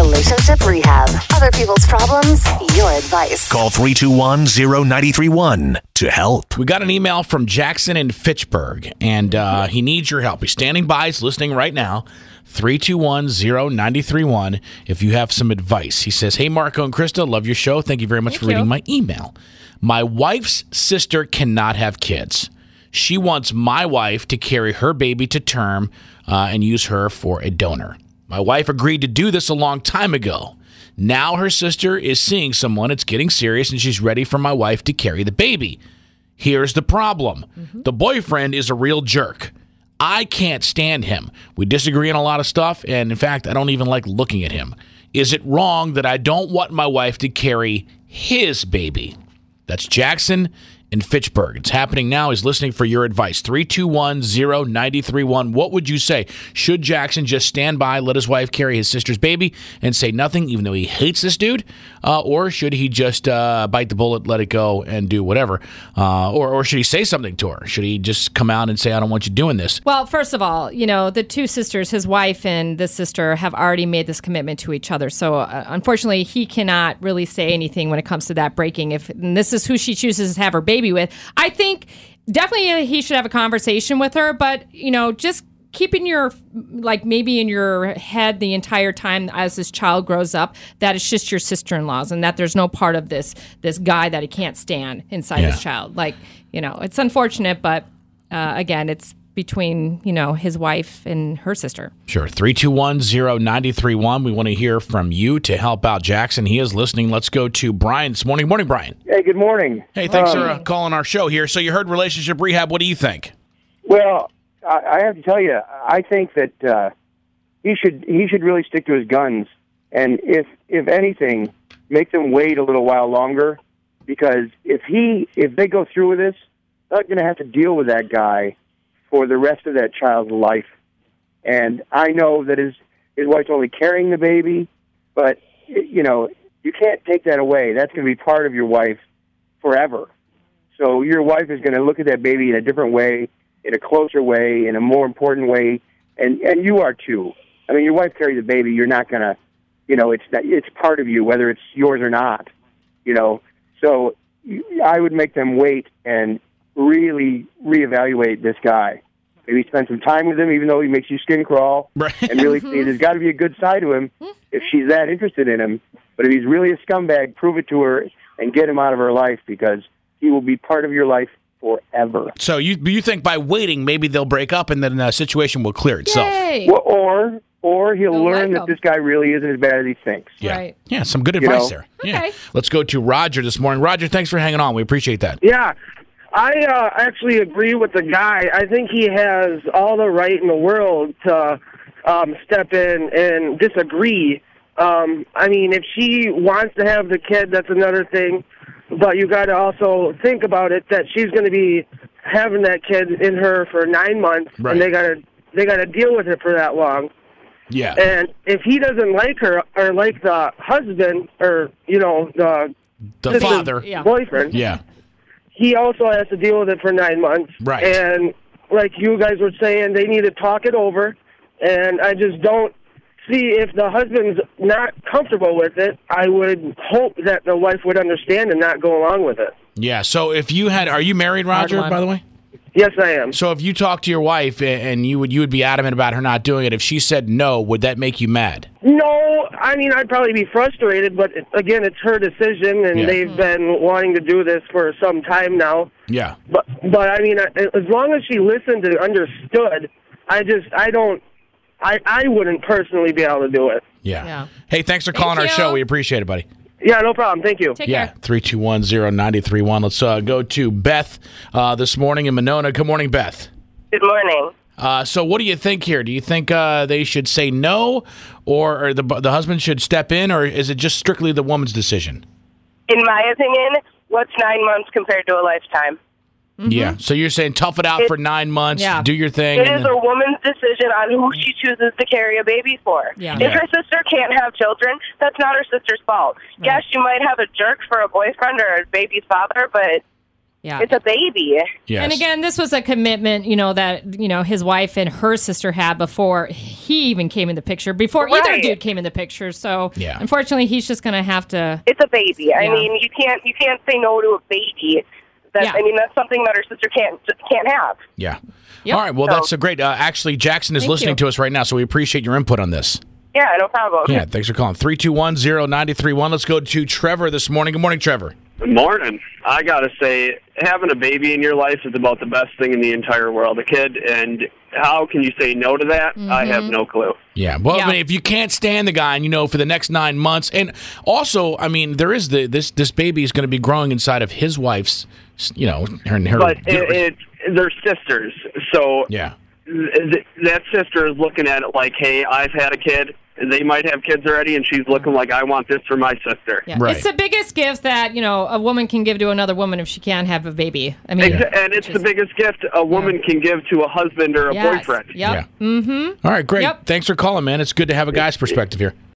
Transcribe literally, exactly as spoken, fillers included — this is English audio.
Relationship Rehab. Other people's problems, your advice. Call three two one, zero nine three one to help. We got an email from Jackson in Fitchburg, and uh, he needs your help. He's standing by. He's listening right now. three two one, zero nine three one if you have some advice. He says, hey, Marco and Krista, love your show. Thank you very much Thank for reading you. my email. My wife's sister cannot have kids. She wants my wife to carry her baby to term uh, and use her for a donor. My wife agreed to do this a long time ago. Now her sister is seeing someone. It's getting serious, and she's ready for my wife to carry the baby. Here's the problem. Mm-hmm. The boyfriend is a real jerk. I can't stand him. We disagree on a lot of stuff, and in fact, I don't even like looking at him. Is it wrong that I don't want my wife to carry his baby? That's Jackson in Fitchburg. It's happening now. He's listening for your advice. three two one, zero nine three one. What would you say? Should Jackson just stand by, let his wife carry his sister's baby, and say nothing, even though he hates this dude? Uh, or should he just uh, bite the bullet, let it go, and do whatever? Uh, or, or should he say something to her? Should he just come out and say, I don't want you doing this? Well, first of all, you know, the two sisters, his wife and this sister, have already made this commitment to each other. So, uh, unfortunately, he cannot really say anything when it comes to that breaking. If and this is who she chooses to have her baby with, I think definitely he should have a conversation with her. But, you know, just keeping your, like, maybe in your head the entire time as this child grows up, that it's just your sister-in-law's and that there's no part of this this guy that he can't stand inside Yeah. his child. Like, you know, it's unfortunate, but uh, again, it's between, you know, his wife and her sister. Sure. three two one, zero nine three one. We want to hear from you to help out Jackson. He is listening. Let's go to Brian this morning. Morning, Brian. Hey, good morning. Hey, thanks Um, for uh, calling our show here. So you heard Relationship Rehab. What do you think? Well, I, I have to tell you, I think that uh, he should he should really stick to his guns, and if if anything, make them wait a little while longer, because if he if they go through with this, they're not going to have to deal with that guy for the rest of that child's life. And I know that his his wife's only carrying the baby, but you know you can't take that away. That's going to be part of your wife forever. So your wife is going to look at that baby in a different way, in a closer way, in a more important way, and and you are too. I mean, your wife carries a baby. You're not going to, you know, it's not, it's part of you, whether it's yours or not. You know, so I would make them wait and really reevaluate this guy. Maybe spend some time with him, even though he makes you skin crawl, Right. and really see there's got to be a good side to him if she's that interested in him. But if he's really a scumbag, prove it to her and get him out of her life, because he will be part of your life forever. So you you think by waiting, maybe they'll break up and then the situation will clear itself? Yay! Well, or or he'll They'll learn like that him. this guy really isn't as bad as he thinks. Yeah. Right. Yeah, some good You advice know? there. Yeah. Okay. Let's go to Roger this morning. Roger, thanks for hanging on. We appreciate that. Yeah, I uh, actually agree with the guy. I think he has all the right in the world to um, step in and disagree. Um, I mean, if she wants to have the kid, that's another thing. But you got to also think about it that she's going to be having that kid in her for nine months, Right. and they got to they got to deal with it for that long. Yeah. And if he doesn't like her or like the husband or you know the The sister's father. Yeah. boyfriend, Yeah. he also has to deal with it for nine months. Right. And like you guys were saying, they need to talk it over. And I just don't see if the husband's not comfortable with it, I would hope that the wife would understand and not go along with it. Yeah. So if you had, are you married, Roger, one. by the way? Yes, I am. So if you talked to your wife and you would you would be adamant about her not doing it, if she said no, would that make you mad? No, I mean, I'd probably be frustrated, but again, it's her decision, and Yeah. they've been wanting to do this for some time now. Yeah. But, but I mean, as long as she listened and understood, I just, I don't, I, I wouldn't personally be able to do it. Yeah. Yeah. Hey, thanks for calling Thank our you. show. We appreciate it, buddy. Yeah, no problem. Thank you. Take Yeah, care. three two one, zero nine three one. Let's uh, go to Beth uh, this morning in Monona. Good morning, Beth. Good morning. Uh, so what do you think here? Do you think uh, they should say no, or, or the the husband should step in, or is it just strictly the woman's decision? In my opinion, what's nine months compared to a lifetime? Mm-hmm. Yeah. So you're saying tough it out It- for nine months, Yeah. do your thing. It and is then- a woman's decision on who she chooses to carry a baby for. Yeah. If Yeah. her sister can't have children, that's not her sister's fault. Yes, you might have a jerk for a boyfriend or a baby's father, but Yeah. It's a baby. Yes. And again, this was a commitment, you know, that, you know, his wife and her sister had before he even came in the picture, before either Right. dude came in the picture. So, Yeah. unfortunately, he's just going to have to. It's a baby. I Yeah. mean, you can't you can't say no to a baby. That Yeah. I mean, that's something that her sister can't can't have. Yeah. Yep. All right. Well, So- that's a great. Uh, actually, Jackson is Thank listening you. to us right now, so we appreciate your input on this. Yeah, no problem. Yeah. Thanks for calling. three two one, zero nine three one. Let's go to Trevor this morning. Good morning, Trevor. Good morning. I gotta say, having a baby in your life is about the best thing in the entire world. A kid, and how can you say no to that? I have no clue. Yeah. Well, Yeah. I mean, if you can't stand the guy, and you know, for the next nine months, and also, I mean, there is the this this baby is going to be growing inside of his wife's, you know, her. her But it, it, they're sisters, so yeah. th- that sister is looking at it like, hey, I've had a kid, and they might have kids already, and she's looking like, I want this for my sister. Yeah. Right. It's the biggest gift that, you know, a woman can give to another woman if she can't have a baby. I mean, Exa- And it's the biggest gift a woman can give to a husband or a yes. boyfriend. Yep. Yeah. Mm-hmm. All right. Great. Yep. Thanks for calling, man. It's good to have a guy's perspective here.